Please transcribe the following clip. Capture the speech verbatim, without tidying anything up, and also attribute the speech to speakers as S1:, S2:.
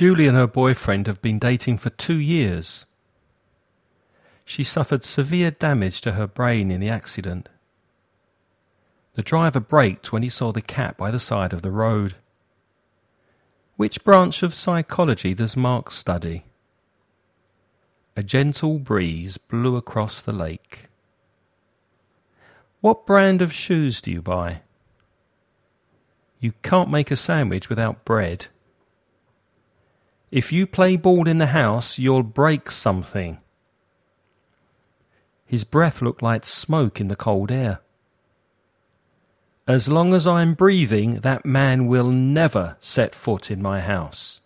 S1: Julie and her boyfriend have been dating for two years. She suffered severe damage to her brain in the accident. The driver braked when he saw the cat by the side of the road. Which branch of psychology does Mark study? A gentle breeze blew across the lake. What brand of shoes do you buy? You can't make a sandwich without bread. If you play ball in the house, you'll break something. His breath looked like smoke in the cold air. As long as I'm breathing, that man will never set foot in my house.